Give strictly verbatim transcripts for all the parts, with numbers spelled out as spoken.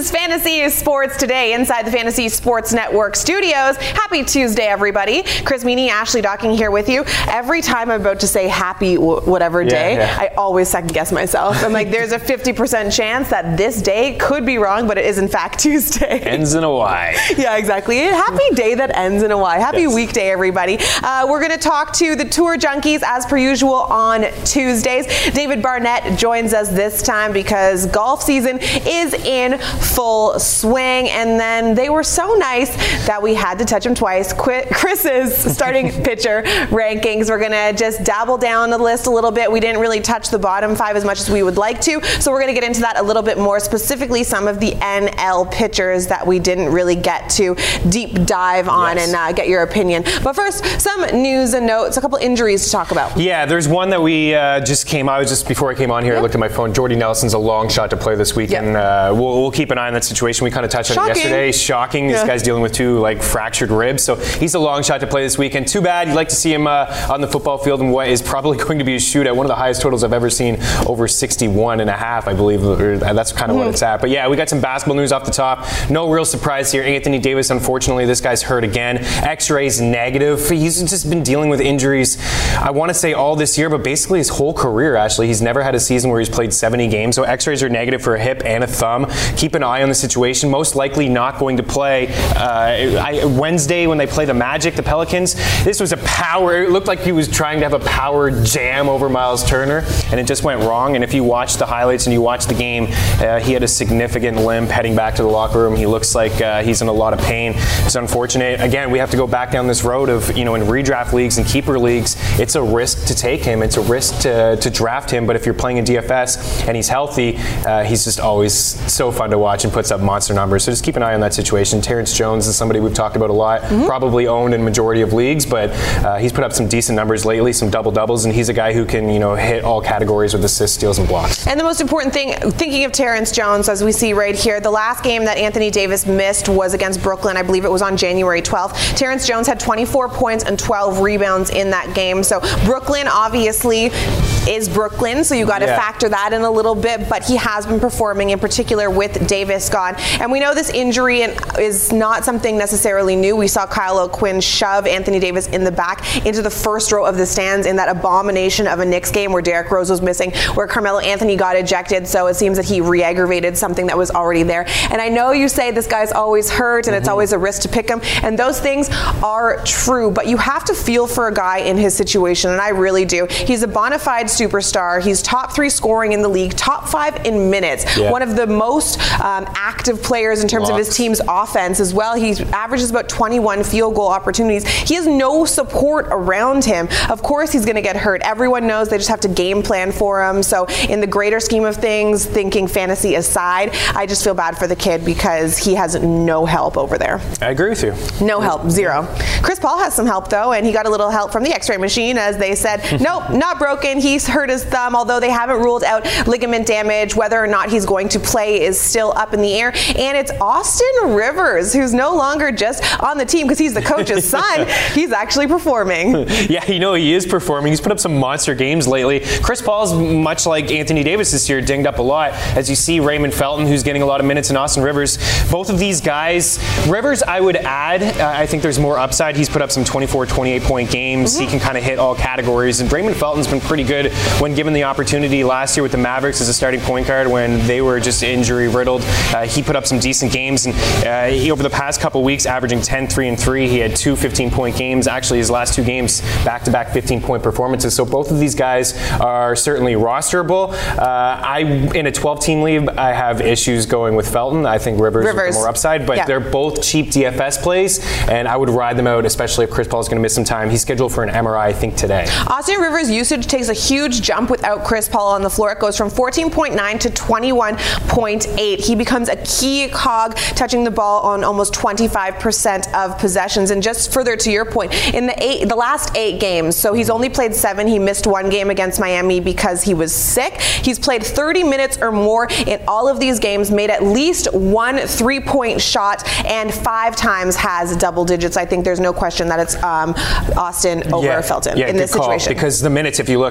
is Fantasy Sports Today inside the Fantasy Sports Network studios. Happy Tuesday, everybody. Chris Meany, Ashley Docking here with you. Every time I'm about to say happy w- whatever day, yeah, yeah. I always second guess myself. I'm like, there's a fifty percent chance that this day could be wrong, but it is in fact Tuesday. Ends in a Y. Yeah, exactly. Happy day that ends in a Y. Happy yes. weekday, everybody. Uh, we're going to talk to the Tour Junkies as per usual on Tuesdays. David Barnett joins us this time because golf season is in full swing, and then they were so nice that we had to touch them twice. Qu- Chris's starting pitcher rankings. We're going to just dabble down the list a little bit. We didn't really touch the bottom five as much as we would like to, so we're going to get into that a little bit more, specifically some of the N L pitchers that we didn't really get to deep dive on yes. and uh, get your opinion. But first, some news and notes, a couple injuries to talk about. Yeah, there's one that we uh, just came out, just before I came on here, yep. I looked at my phone. Jordy Nelson's a long shot to play this weekend. Yep. Uh, we'll, we'll keep an eye on that situation. We kind of touched on Shocking. it yesterday. Shocking. Yeah. This guy's dealing with two like fractured ribs, so he's a long shot to play this weekend. Too bad. You'd like to see him uh, on the football field in what is probably going to be a shootout. One of the highest totals I've ever seen, over sixty-one and a half, I believe. That's kind of mm-hmm. what it's at. But yeah, we got some basketball news off the top. No real surprise here. Anthony Davis, unfortunately, this guy's hurt again. X-rays negative. He's just been dealing with injuries, I want to say all this year, but basically his whole career, actually. He's never had a season where he's played seventy games, so X-rays are negative for a hip and a thumb. Keep an eye on the situation. Most likely not going to play. Uh, I, Wednesday when they play the Magic, the Pelicans, this was a power, it looked like he was trying to have a power jam over Miles Turner, and it just went wrong. And if you watch the highlights and you watch the game, uh, he had a significant limp heading back to the locker room. He looks like uh, he's in a lot of pain. It's unfortunate. Again, we have to go back down this road of, you know, in redraft leagues and keeper leagues, it's a risk to take him. It's a risk to, to draft him. But if you're playing in D F S and he's healthy, uh, he's just always so fun to watch and puts up monster numbers. So just keep an eye on that situation. Terrence Jones is somebody we've talked about a lot, mm-hmm. probably owned in majority of leagues, but uh, he's put up some decent numbers lately, some double doubles, and he's a guy who can, you know, hit all categories with assists, steals, and blocks. And the most important thing, thinking of Terrence Jones, as we see right here, the last game that Anthony Davis missed was against Brooklyn. I believe it was on January twelfth. Terrence Jones had twenty-four points and twelve rebounds in that game. So Brooklyn obviously is Brooklyn, so you got to yeah. factor that in a little bit, but he has been performing, in particular with Davis gone. And we know this injury is not something necessarily new. We saw Kyle O'Quinn shove Anthony Davis in the back into the first row of the stands in that abomination of a Knicks game where Derrick Rose was missing, where Carmelo Anthony got ejected, so it seems that he re-aggravated something that was already there. And I know you say this guy's always hurt and mm-hmm. it's always a risk to pick him, and those things are true, but you have to feel for a guy in his situation, and I really do. He's a bona fide superstar. He's top three scoring in the league, top five in minutes, yeah. one of the most um, active players in terms Blocks. of his team's offense as well. He averages about twenty-one field goal opportunities. He has no support around him. Of course he's going to get hurt. Everyone knows they just have to game plan for him. So in the greater scheme of things, thinking fantasy aside, I just feel bad for the kid because he has no help over there. I agree with you. No help, zero. Chris Paul has some help though, and he got a little help from the X-ray machine, as they said, nope, not broken. He's hurt his thumb, although they haven't ruled out ligament damage. Whether or not he's going to play is still up in the air. And it's Austin Rivers, who's no longer just on the team because he's the coach's son. He's actually performing. Yeah, you know, he is performing. He's put up some monster games lately. Chris Paul's, much like Anthony Davis this year, dinged up a lot. As you see, Raymond Felton, who's getting a lot of minutes, and Austin Rivers. Both of these guys, Rivers, I would add, uh, I think there's more upside. He's put up some twenty-four, twenty-eight point games. Mm-hmm. He can kind of hit all categories. And Raymond Felton's been pretty good when given the opportunity last year with the Mavericks as a starting point guard when they were just injury riddled. Uh, he put up some decent games, and uh, he, over the past couple weeks, averaging ten, three, and three. He had two fifteen-point games. Actually, his last two games, back-to-back fifteen-point performances. So both of these guys are certainly rosterable. Uh, I, in a twelve-team league, I have issues going with Felton. I think Rivers, Rivers. is more upside, but yeah. they're both cheap D F S plays, and I would ride them out, especially if Chris Paul is going to miss some time. He's scheduled for an M R I, I think, today. Austin Rivers' usage takes a huge jump without Chris Paul on the floor. It goes from fourteen point nine to twenty-one point eight. He becomes a key cog, touching the ball on almost twenty-five percent of possessions. And just further to your point, in the eight, the last eight games, so he's only played seven. He missed one game against Miami because he was sick. He's played thirty minutes or more in all of these games, made at least one three-point shot, and five times has double digits. I think there's no question that it's um, Austin over yeah. Felton yeah, in this call, situation. Because the minutes, if you look, you're right.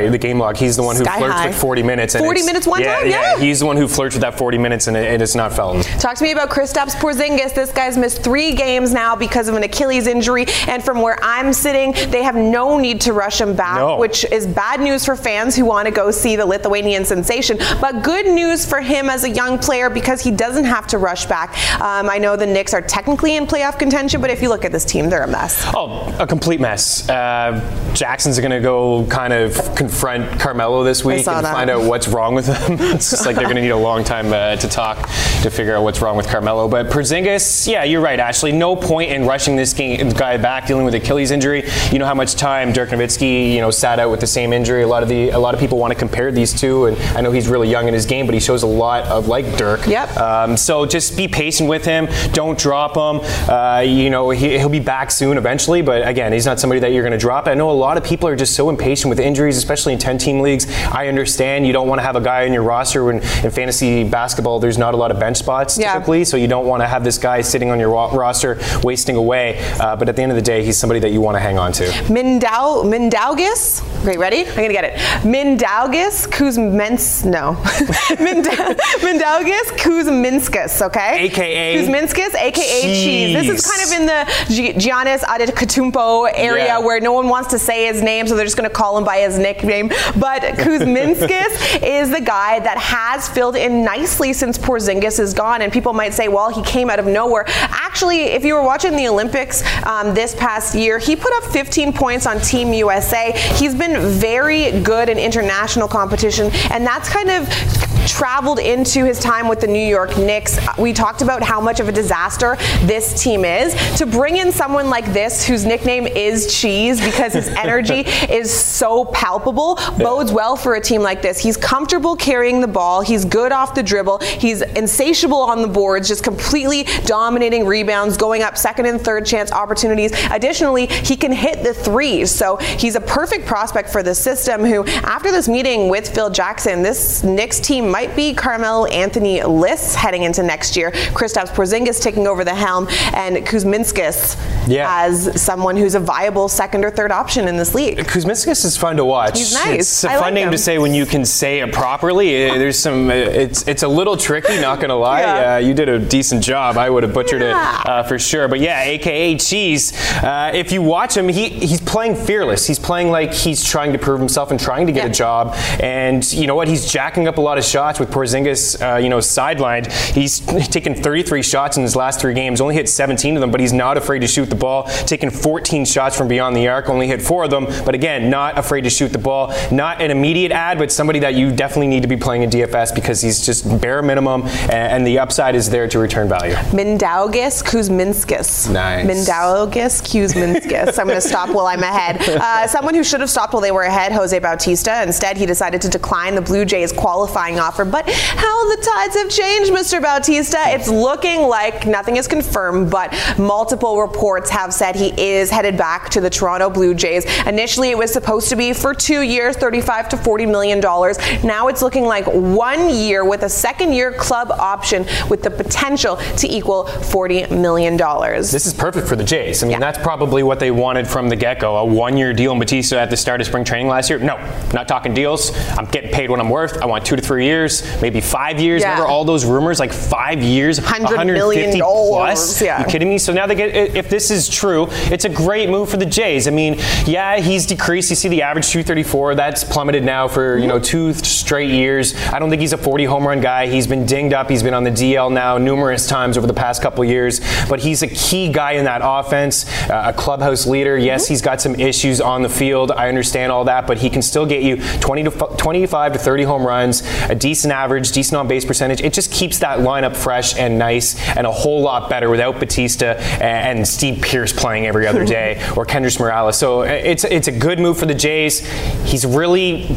the game log. He's the one who Sky flirts high. with forty minutes. And forty minutes one yeah, time? Yeah, Yeah. he's the one who flirts with that forty minutes, and it, it is not Felton. Talk to me about Kristaps Porzingis. This guy's missed three games now because of an Achilles injury, and from where I'm sitting, they have no need to rush him back, no. which is bad news for fans who want to go see the Lithuanian sensation, but good news for him as a young player because he doesn't have to rush back. Um, I know the Knicks are technically in playoff contention, but if you look at this team, they're a mess. Oh, a complete mess. Uh, Jackson's going to go kind of confront Carmelo this week and that. find out what's wrong with him. It's just like they're going to need a long time uh, to talk to figure out what's wrong with Carmelo. But Porzingis, yeah, you're right, Ashley. No point in rushing this game, guy back dealing with Achilles injury. You know how much time Dirk Nowitzki, you know, sat out with the same injury. A lot of the a lot of people want to compare these two, and I know he's really young in his game, but he shows a lot of like Dirk. Yep. Um, so just be patient with him. Don't drop him. Uh, you know, he, he'll be back soon eventually, but again, he's not somebody that you're going to drop. I know a lot of people are just so impatient with injuries, especially in ten-team leagues. I understand you don't want to have a guy in your roster when in fantasy basketball there's not a lot of bench spots yeah. typically, so you don't want to have this guy sitting on your ro- roster wasting away. Uh, but at the end of the day, he's somebody that you want to hang on to. Mindau, Mindaugas? Great, ready? I'm going to get it. Mindaugas Kuzmins, no. Mindau, Mindaugas Kuzminskas, okay? A K A Kuzminskas, A K A Cheese. Cheese. This is kind of in the G- Giannis Antetokounmpo area yeah. where no one wants to say his name, so they're just going to call him by his nickname. But Kuzminskas is the guy that has filled in nicely since Porzingis is gone, and people might say, well, he came out of nowhere. Actually, if you were watching the Olympics um, this past year, he put up fifteen points on Team U S A. He's been very good in international competition, and that's kind of traveled into his time with the New York Knicks. We talked about how much of a disaster this team is. To bring in someone like this, whose nickname is Cheese because his energy is so palpable, bodes well for a team like this. He's comfortable carrying the ball. He's good off the dribble. He's insatiable on the boards, just completely dominating rebounds, going up second and third chance opportunities. Additionally, he can hit the threes. So he's a perfect prospect for the system who, after this meeting with Phil Jackson, this Knicks team might be Carmelo Anthony-less heading into next year. Kristaps Porzingis taking over the helm, and Kuzminskas yeah. as someone who's a viable second or third option in this league. Kuzminskas is fun to watch. He's nice. It's a I fun like name him. to say when you can say it properly. There's some. It's it's a little tricky, not gonna lie. Yeah. Uh, you did a decent job. I would have butchered yeah. it uh, for sure. But yeah, A K A Cheese. Uh, if you watch him, he he's playing fearless. He's playing like he's trying to prove himself and trying to get yeah. a job. And you know what? He's jacking up a lot of shots with Porzingis. Uh, you know, sidelined. He's taken thirty-three shots in his last three games. Only hit seventeen of them, but he's not afraid to shoot the ball. Taken fourteen shots from beyond the arc. Only hit four of them, but again, not afraid to shoot the ball. Not an immediate ad, but somebody that you definitely need to be playing in D F S because he's just bare minimum, and, and the upside is there to return value. Mindaugas Kuzminskas. Nice. Mindaugas Kuzminskas. I'm going to stop while I'm ahead. Uh, someone who should have stopped while they were ahead, Jose Bautista. Instead, he decided to decline the Blue Jays qualifying offer. But how the tides have changed, Mister Bautista. It's looking like nothing is confirmed, but multiple reports have said he is headed back to the Toronto Blue Jays. Initially, it was supposed to be for two years, thirty-five to forty million dollars. Now it's looking like one year with a second year club option with the potential to equal forty million dollars. This is perfect for the Jays. I mean, yeah. that's probably what they wanted from the get-go. A one-year deal in Bautista at the start of spring training last year. No, not talking deals. I'm getting paid what I'm worth. I want two to three years, maybe five years. Yeah. Remember all those rumors, like five years, one hundred million dollars plus? Yeah. You kidding me? So now they get, if this is true, it's a great move for the Jays. I mean, yeah, he's decreased. You see the average two thirty-four. That's plummeted now for, you know, two straight years. I don't think he's a forty home run guy. He's been dinged up. He's been on the D L now numerous times over the past couple of years. But he's a key guy in that offense, uh, a clubhouse leader. Yes, he's got some issues on the field. I understand all that, but he can still get you twenty to twenty-five to thirty home runs, a decent average, decent on base percentage. It just keeps that lineup fresh and nice and a whole lot better without Bautista and Steve Pearce playing every other day or Kendrys Morales. So it's it's a good move for the Jays. He's really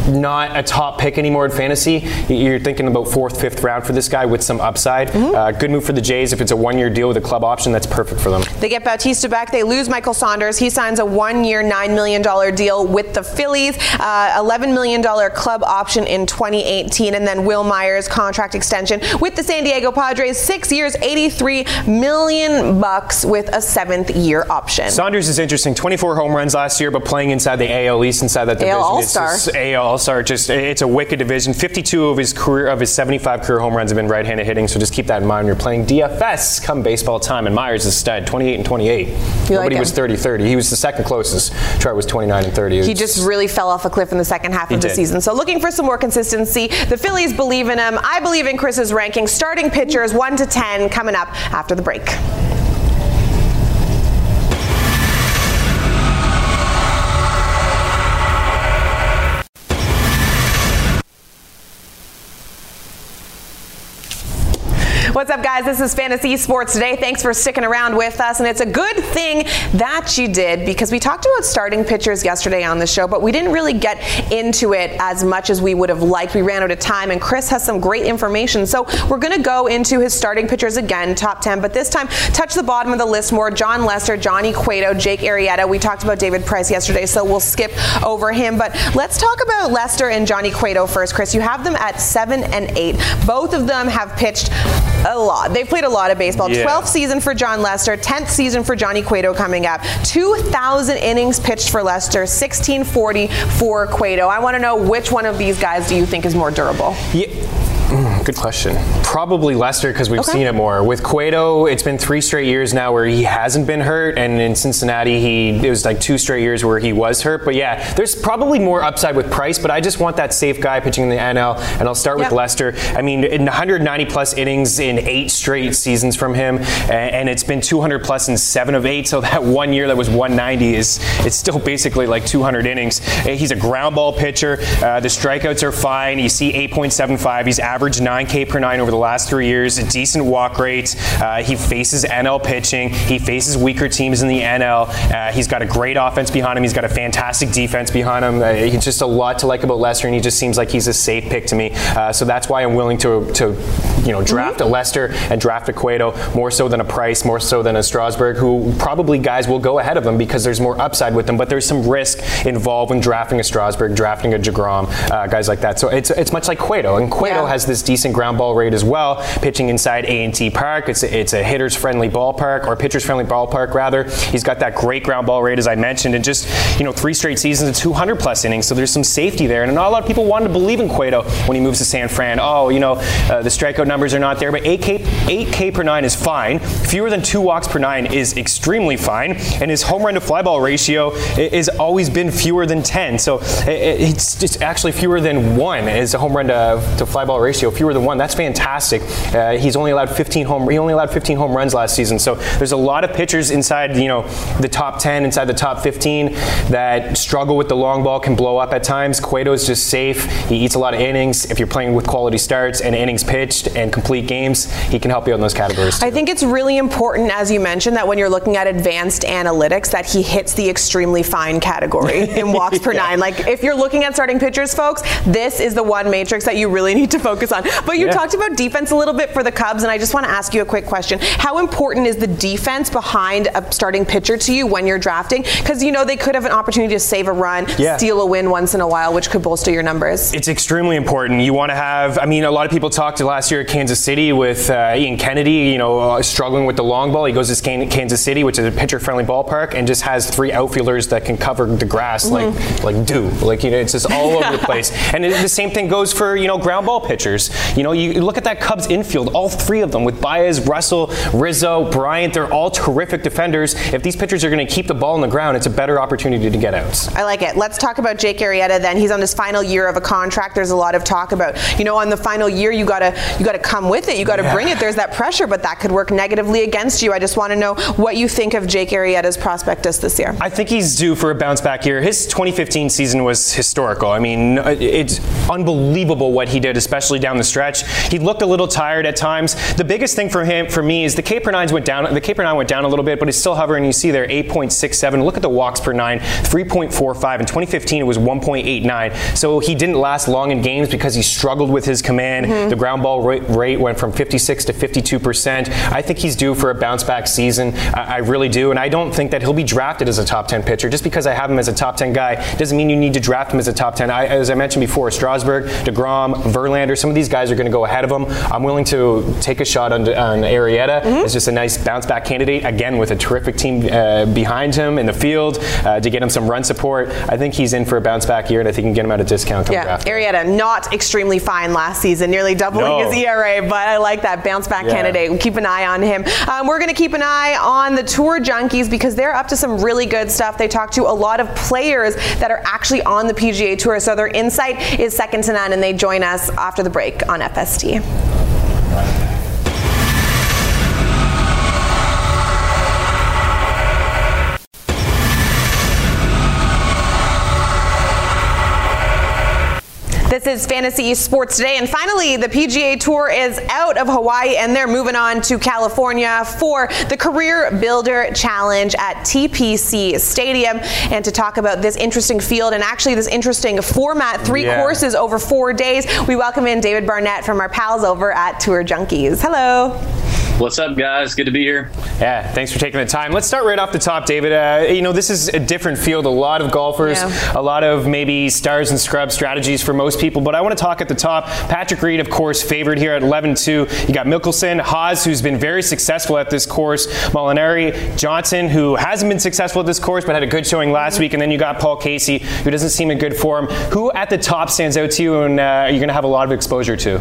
not a top pick anymore in fantasy. You're thinking about fourth, fifth round for this guy with some upside. Mm-hmm. uh, good move for the Jays. If it's a one-year deal with a club option, that's perfect for them. They get Bautista back. They lose Michael Saunders. He signs a one-year, nine million dollars deal with the Phillies, uh, eleven million dollars club option in twenty eighteen, and then Will Myers contract extension with the San Diego Padres, six years, eighty-three million bucks with a seventh year option. Saunders is interesting. twenty-four home runs last year, but playing inside the A L East, inside that division. A L All-Star. A L All-Star. Just it's a wicked division. fifty-two of his career of his seventy-five career home runs have been right-handed hitting. So just keep that in mind when you're playing D F S come baseball time. And Myers is stud, twenty-eight and twenty-eight. You Nobody like was thirty thirty. He was the second closest. Trout was twenty-nine and thirty. He just really fell off a cliff in the second half of the did. season. So looking for some more consistency. The Phillies believe in him. I believe in Chris's ranking. Starting pitchers one to ten coming up after the break. What's up, guys? This is Fantasy Sports Today. Thanks for sticking around with us, and it's a good thing that you did because we talked about starting pitchers yesterday on the show, but we didn't really get into it as much as we would have liked. We ran out of time, and Chris has some great information, so we're going to go into his starting pitchers again, top ten, but this time touch the bottom of the list more. Jon Lester, Johnny Cueto, Jake Arrieta. We talked about David Price yesterday, so we'll skip over him, but let's talk about Lester and Johnny Cueto first, Chris. You have them at seven and eight. Both of them have pitched a lot. They've played a lot of baseball. Yeah. twelfth season for Jon Lester, tenth season for Johnny Cueto coming up. two thousand innings pitched for Lester, sixteen forty for Cueto. I want to know which one of these guys do you think is more durable? Yeah. Mm, good question. Probably Lester because we've okay. seen it more. With Cueto, it's been three straight years now where he hasn't been hurt, and in Cincinnati, he it was like two straight years where he was hurt. But yeah, there's probably more upside with Price, but I just want that safe guy pitching in the N L, and I'll start with yeah. Lester. I mean, in one hundred ninety plus innings in eight straight seasons from him, and it's been two hundred plus in seven of eight, so that one year that was one ninety is it's still basically like two hundred innings. He's a ground ball pitcher. Uh, the strikeouts are fine. You see eight point seven five. He's averaged nine K per nine over the last three years, a decent walk rate. Uh, he faces N L pitching. He faces weaker teams in the N L. Uh, he's got a great offense behind him. He's got a fantastic defense behind him. Uh, he's just a lot to like about Lester, and he just seems like he's a safe pick to me. Uh, so that's why I'm willing to, to you know, draft mm-hmm. a Lester and draft a Cueto more so than a Price, more so than a Strasburg, who probably guys will go ahead of them because there's more upside with them, but there's some risk involved when drafting a Strasburg, drafting a DeGrom, uh, guys like that. So it's it's much like Cueto, and Cueto yeah. has this decent ground ball rate as well, pitching inside A and T Park. It's a, it's a hitter's friendly ballpark, or pitcher's friendly ballpark rather. He's got that great ground ball rate, as I mentioned, and just, you know, three straight seasons of two hundred plus innings, so there's some safety there. And not a lot of people wanted to believe in Cueto when he moves to San Fran. Oh, you know, uh, the strikeout numbers are not there, but eight K per nine is fine. Fewer than two walks per nine is extremely fine, and his home run to fly ball ratio is always been fewer than ten. So it's just actually fewer than one is a home run to, to fly ball ratio, fewer than one. That's fantastic. Uh, he's only allowed fifteen home. He only allowed fifteen home runs last season. So there's a lot of pitchers inside, you know, the top ten, inside the top fifteen that struggle with the long ball, can blow up at times. Cueto is just safe. He eats a lot of innings. If you're playing with quality starts and innings pitched and complete games, he can help you out in those categories too. I think it's really important, as you mentioned, that when you're looking at advanced analytics, that he hits the extremely fine category in walks per yeah. nine. Like, if you're looking at starting pitchers, folks, this is the one matrix that you really need to focus on. But you yeah. talked about defense a little bit for the Cubs, and I just want to ask you a quick question. How important is the defense behind a starting pitcher to you when you're drafting? Because, you know, they could have an opportunity to save a run, yeah. steal a win once in a while, which could bolster your numbers. It's extremely important. You want to have, I mean, a lot of people talked last year at Kansas City with uh, Ian Kennedy, you know, uh, struggling with the long ball. He goes to Kansas City, which is a pitcher-friendly ballpark, and just has three outfielders that can cover the grass mm-hmm. like like dew. Like, you know, it's just all over the place. And it, the same thing goes for, you know, ground ball pitchers. You know, you look at that Cubs infield, all three of them with Baez, Russell, Rizzo, Bryant, they're all terrific defenders. If these pitchers are going to keep the ball on the ground, it's a better opportunity to get outs. I like it. Let's talk about Jake Arrieta then. He's on his final year of a contract. There's a lot of talk about, you know, on the final year, you gotta you gotta come with it. You gotta yeah. bring it. There's that pressure, but that could work negatively against you. I just want to know what you think of Jake Arrieta's prospectus this year. I think he's due for a bounce back year. His twenty fifteen season was historical. I mean, it's unbelievable what he did, especially down the stretch. He looked a little tired at times. The biggest thing for him, for me, is the K per nines went down. The K per nine went down a little bit, but it's still hovering. You see there, eight point six seven. Look at the walks per nine, three point four five. In twenty fifteen, it was one point eight nine. So he didn't last long in games because he struggled with his command. Mm-hmm. The ground ball rate, rate went from fifty-six to fifty-two percent. I think he's due for a bounce back season. I, I really do, and I don't think that he'll be drafted as a top ten pitcher. Just because I have him as a top ten guy doesn't mean you need to draft him as a top ten. I, as I mentioned before, Strasburg, DeGrom, Verlander, some of these guys are going to go ahead of him. I'm willing to take a shot on, on Arrieta. Mm-hmm. It's just a nice bounce back candidate, again, with a terrific team uh, behind him in the field uh, to get him some run support. I think he's in for a bounce back year, and I think you can get him at a discount. Yeah, draft. Arrieta, not extremely fine last season, nearly doubling no. his E R A, but I like that bounce back yeah. candidate. We'll keep an eye on him. Um, we're going to keep an eye on the Tour Junkies because they're up to some really good stuff. They talk to a lot of players that are actually on the P G A Tour, so their insight is second to none, and they join us after the break on F S T. This is Fantasy Sports Today, and finally the P G A Tour is out of Hawaii and they're moving on to California for the Career Builder Challenge at T P C Stadium. And to talk about this interesting field and actually this interesting format, three yeah. courses over four days, we welcome in David Barnett from our pals over at Tour Junkies. Hello. What's up, guys? Good to be here. Yeah, thanks for taking the time. Let's start right off the top, David. Uh, you know, this is a different field. A lot of golfers, yeah. a lot of maybe stars and scrubs strategies for most people. But I want to talk at the top. Patrick Reed, of course, favored here at eleven two. You got Mickelson, Haas, who's been very successful at this course, Molinari, Johnson, who hasn't been successful at this course but had a good showing last mm-hmm. week, and then you got Paul Casey, who doesn't seem in good form. Who at the top stands out to you and uh, you're going to have a lot of exposure to?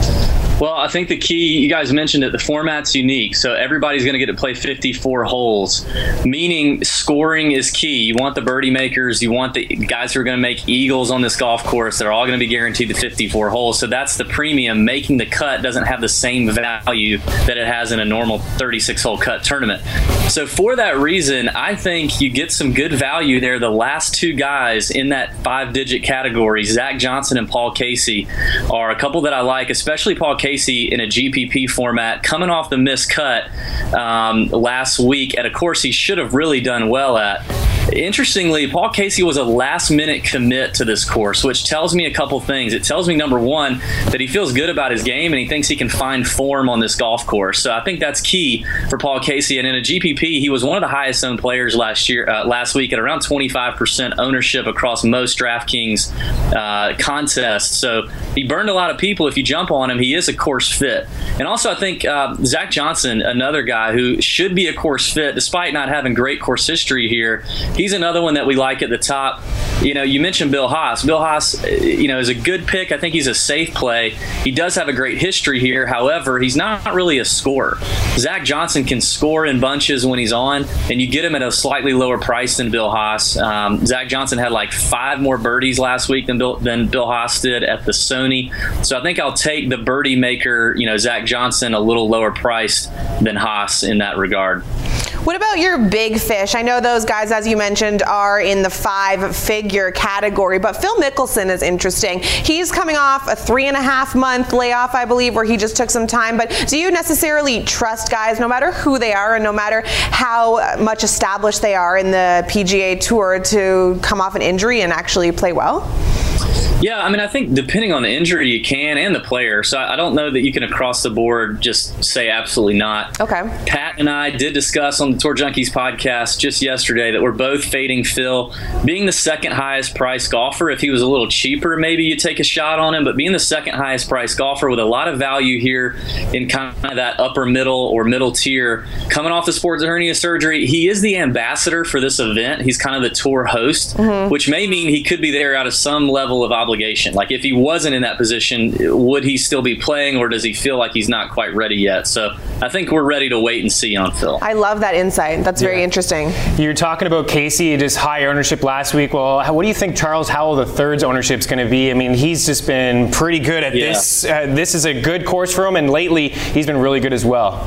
Well, I think the key, you guys mentioned it, the format's unique. So everybody's going to get to play fifty-four holes, meaning scoring is key. You want the birdie makers. You want the guys who are going to make eagles on this golf course. They're all going to be guaranteed the fifty-four holes. So that's the premium. Making the cut doesn't have the same value that it has in a normal thirty-six hole cut tournament. So for that reason, I think you get some good value there. The last two guys in that five-digit category, Zach Johnson and Paul Casey, are a couple that I like, especially Paul Casey. Casey in a G P P format, coming off the missed cut um, last week at a course he should have really done well at. Interestingly, Paul Casey was a last-minute commit to this course, which tells me a couple things. It tells me, number one, that he feels good about his game and he thinks he can find form on this golf course. So I think that's key for Paul Casey. And in a G P P, he was one of the highest-owned players last year, uh, last week at around twenty-five percent ownership across most DraftKings uh, contests. So he burned a lot of people. If you jump on him, he is a course fit. And also, I think uh, Zach Johnson, another guy who should be a course fit, despite not having great course history here, he's another one that we like at the top. You know, you mentioned Bill Haas. Bill Haas, you know, is a good pick. I think he's a safe play. He does have a great history here. However, he's not really a scorer. Zach Johnson can score in bunches when he's on, and you get him at a slightly lower price than Bill Haas. Um, Zach Johnson had like five more birdies last week than Bill, than Bill Haas did at the Sony. So I think I'll take the birdie maker, you know, Zach Johnson, a little lower priced than Haas in that regard. What about your big fish? I know those guys, as you mentioned, are in the five-figure category, but Phil Mickelson is interesting. He's coming off a three-and-a-half-month layoff, I believe, where he just took some time. But do you necessarily trust guys, no matter who they are and no matter how much established they are in the P G A Tour, to come off an injury and actually play well? Yeah, I mean, I think depending on the injury, you can, and the player. So I don't know that you can across the board just say absolutely not. Okay. Pat and I did discuss on the Tour Junkies podcast just yesterday that we're both fading Phil. Being the second highest priced golfer, if he was a little cheaper, maybe you take a shot on him. But being the second highest priced golfer with a lot of value here in kind of that upper middle or middle tier, coming off the sports hernia surgery, he is the ambassador for this event. He's kind of the tour host, mm-hmm. which may mean he could be there out of some level of obligation. Like if he wasn't in that position, would he still be playing, or does he feel like he's not quite ready yet? So I think we're ready to wait and see on Phil. I love that insight. That's yeah. very interesting. You're talking about Casey, just high ownership last week. Well, what do you think Charles Howell the third's ownership is going to be? I mean, he's just been pretty good at yeah. this. Uh, this is a good course for him, and lately he's been really good as well.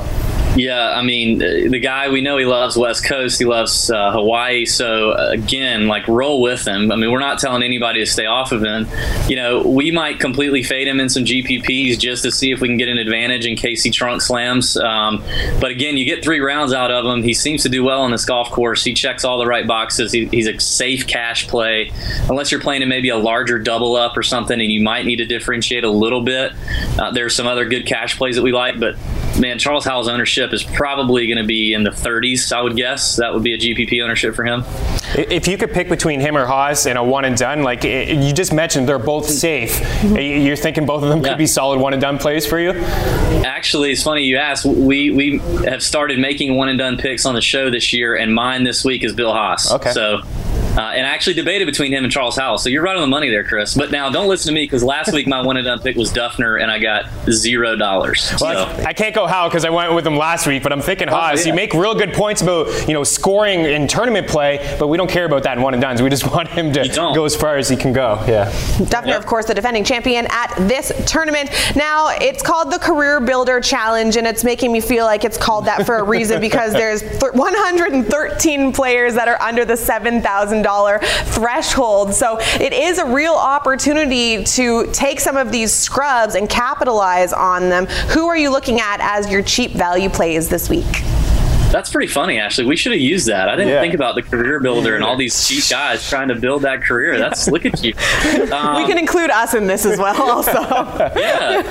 Yeah, I mean, the guy, we know he loves West Coast. He loves uh, Hawaii. So, again, like, roll with him. I mean, we're not telling anybody to stay off of him. You know, we might completely fade him in some G P Ps just to see if we can get an advantage in case he trunk slams. Um, but, again, you get three rounds out of him. He seems to do well on this golf course. He checks all the right boxes. He, he's a safe cash play. Unless you're playing in maybe a larger double up or something and you might need to differentiate a little bit. Uh, there's some other good cash plays that we like. But, man, Charles Howell's ownership is probably going to be in the thirties, I would guess. That would be a G P P ownership for him. If you could pick between him or Haas in a one and done, like you just mentioned, they're both safe. You're thinking both of them yeah. could be solid one and done plays for you? Actually, it's funny you asked. We we have started making one and done picks on the show this year, and mine this week is Bill Haas. Okay. So. Uh, and I actually debated between him and Charles Howell. So you're right on the money there, Chris. But now don't listen to me because last week my one and done pick was Duffner and I got zero dollars. Well, so. I can't go Howell because I went with him last week, but I'm thinking Haas. Oh, yeah. You make real good points about, you know, scoring in tournament play, but we don't care about that in one and dones. We just want him to go as far as he can go. Yeah. Duffner, yep. of course, the defending champion at this tournament. Now, it's called the Career Builder Challenge, and it's making me feel like it's called that for a reason because there's one hundred thirteen players that are under the seven thousand dollars threshold. So it is a real opportunity to take some of these scrubs and capitalize on them. Who are you looking at as your cheap value plays this week? That's pretty funny, Ashley. We should have used that. I didn't yeah. think about the career builder and all these cheap guys trying to build that career. That's look at you. Um, we can include us in this as well, also. yeah.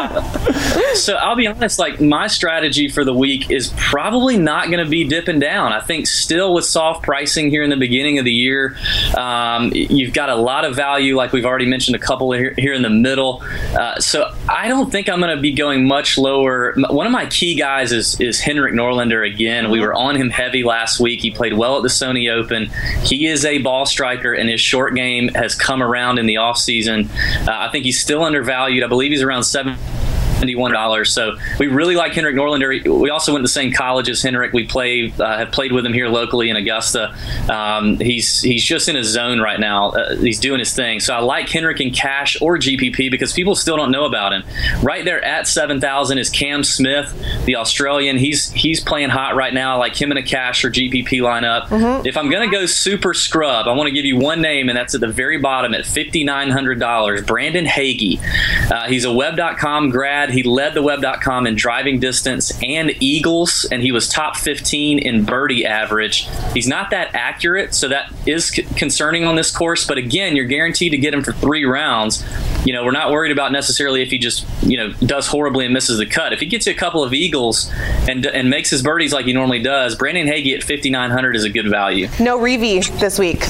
Uh, so I'll be honest. Like my strategy for the week is probably not going to be dipping down. I think still with soft pricing here in the beginning of the year, um, you've got a lot of value. Like we've already mentioned, a couple here, here in the middle. Uh, so I don't think I'm going to be going much lower. One of my key guys is is Henrik Norlander again. We were on him heavy last week. He played well at the Sony Open. He is a ball striker, and his short game has come around in the offseason. Uh, I think he's still undervalued. I believe he's around seven. seventy-one dollars. So we really like Henrik Norlander. We also went to the same college as Henrik. We play, uh, have played with him here locally in Augusta. Um, he's he's just in his zone right now. Uh, he's doing his thing. So I like Henrik in cash or G P P because people still don't know about him. Right there at seven thousand is Cam Smith, the Australian. He's he's playing hot right now. I like him in a cash or G P P lineup. Mm-hmm. If I'm going to go super scrub, I want to give you one name, and that's at the very bottom at five thousand nine hundred dollars. Brandon Hagee. Uh, he's a web dot com grad. He led the web dot com in driving distance and eagles, and he was top fifteen in birdie average. He's not that accurate, so that is c- concerning on this course. But again, you're guaranteed to get him for three rounds. You know, we're not worried about necessarily if he just, you know, does horribly and misses the cut. If he gets you a couple of eagles and and makes his birdies like he normally does, Brandon Hagee at five thousand nine hundred is a good value. No Reeve this week.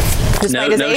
No, no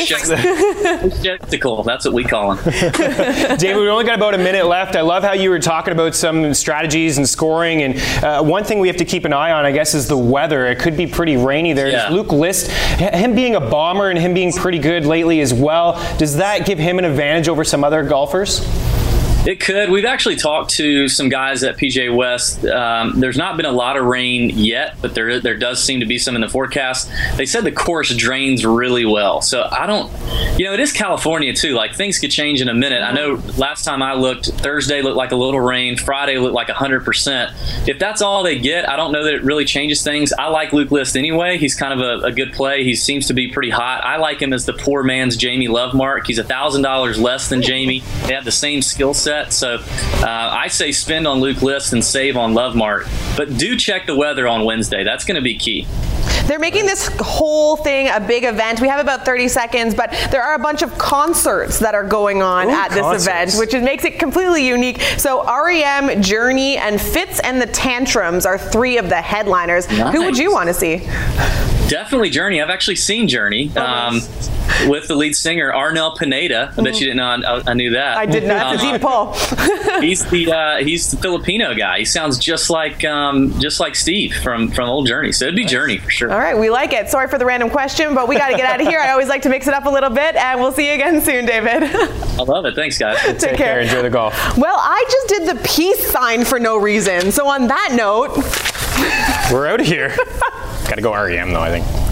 skeptical. That's what we call him. David, we only got about a minute left. I love how you were talking about some strategies and scoring. And uh, one thing we have to keep an eye on, I guess, is the weather. It could be pretty rainy there. Yeah. Does Luke List, him being a bomber and him being pretty good lately as well, does that give him an advantage over some other golfers? It could. We've actually talked to some guys at P G A West. Um, there's not been a lot of rain yet, but there there does seem to be some in the forecast. They said the course drains really well. So I don't, you know, it is California too. Like things could change in a minute. I know last time I looked, Thursday looked like a little rain. Friday looked like one hundred percent. If that's all they get, I don't know that it really changes things. I like Luke List anyway. He's kind of a, a good play. He seems to be pretty hot. I like him as the poor man's Jamie Lovemark. He's one thousand dollars less than Jamie. They have the same skill set. So uh, I say spend on Luke List and save on Lovemark. But do check the weather on Wednesday. That's going to be key. They're making this whole thing a big event. We have about thirty seconds, but there are a bunch of concerts that are going on Ooh, at this concerts. event, which makes it completely unique. So R E M, Journey, and Fitz and the Tantrums are three of the headliners. Nice. Who would you want to see? Definitely Journey. I've actually seen Journey um, with the lead singer, Arnel Pineda. I bet you didn't know I, I knew that. I did not. It's a deep pull. he's the uh, he's the Filipino guy. He sounds just like um, just like Steve from, from old Journey. So it'd be nice. Journey for sure. All right, we like it. Sorry for the random question, but we got to get out of here. I always like to mix it up a little bit, and we'll see you again soon, David. I love it. Thanks, guys. Take, Take care. care. Enjoy the golf. Well, I just did the peace sign for no reason. So on that note, we're out of here. Got to go R E M though, I think.